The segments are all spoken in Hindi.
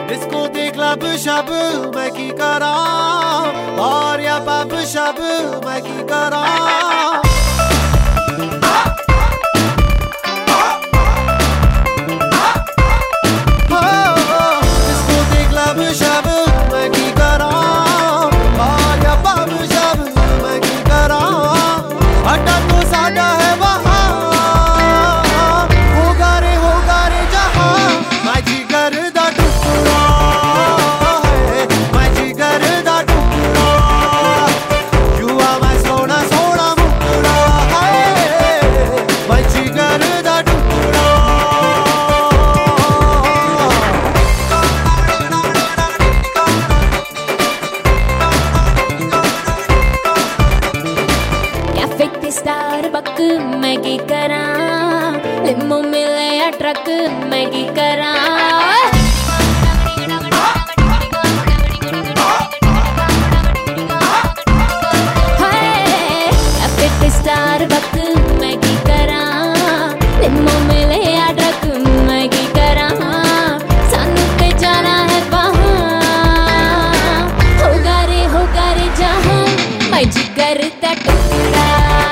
इसको देख लब शब मैं की करा और या पब शब मैं की करा इसको देख लब शब मैं की करा और या पब शब मैं की करा अड्डा तो साडा है वहाँ होगा रे जहाँ मैं जिगर दा टुकड़ा है मैं जिगर दा टुकड़ा युवा मैं सोना सोना मुकड़ा है मैं जिगर दा टुकड़ा स्टारबक मैं की करा लिमो मिले या ट्रक मैं की करा स्टारबक मैं की करा लिमो मिले या ट्रक मैं की करा सानू ते जाना है वहाँ होगा रे जहाँ मैं जिगर दा टुकड़ा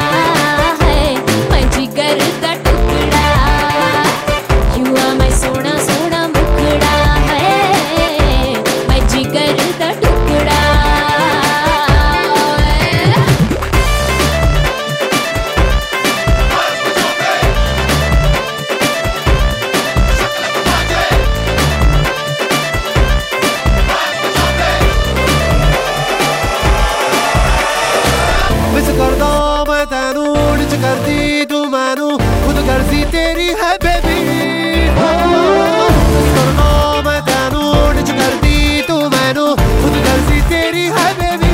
करदा मैं तैनू निच करदी तू मैनू खुद गर्जी तेरी है बेबी करदा मैं तैनू निच करदी तू मैनू खुद गर्जी तेरी है बेबी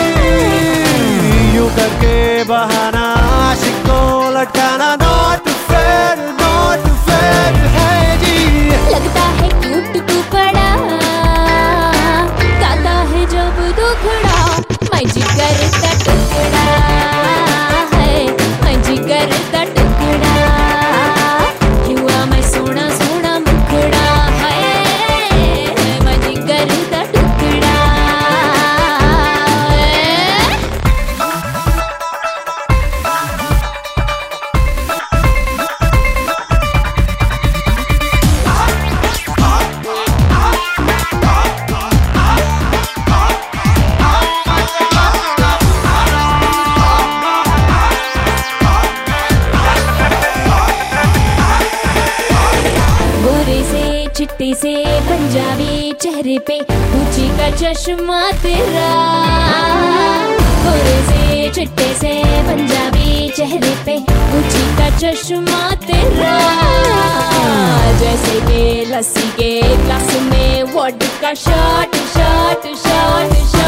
यूं करके बहाना आशिक को लटकाना नॉट फेयर है जी लगता है क्यूट तू बड़ा गाता है जब दुखड़ा मैं जिगर दा टुकड़ा है मैं जिगर दा टुकड़ा युवा मैं सोना सोना मुखड़ा है मैं जिगर दा टुकड़ा चिट्टे से पंजाबी चेहरे पे ऊंची का चश्मा तेरा गोरे से चिट्टे से पंजाबी चेहरे पे ऊंची का चश्मा तेरा जैसे के लस्सी के ग्लास में वोडका शॉट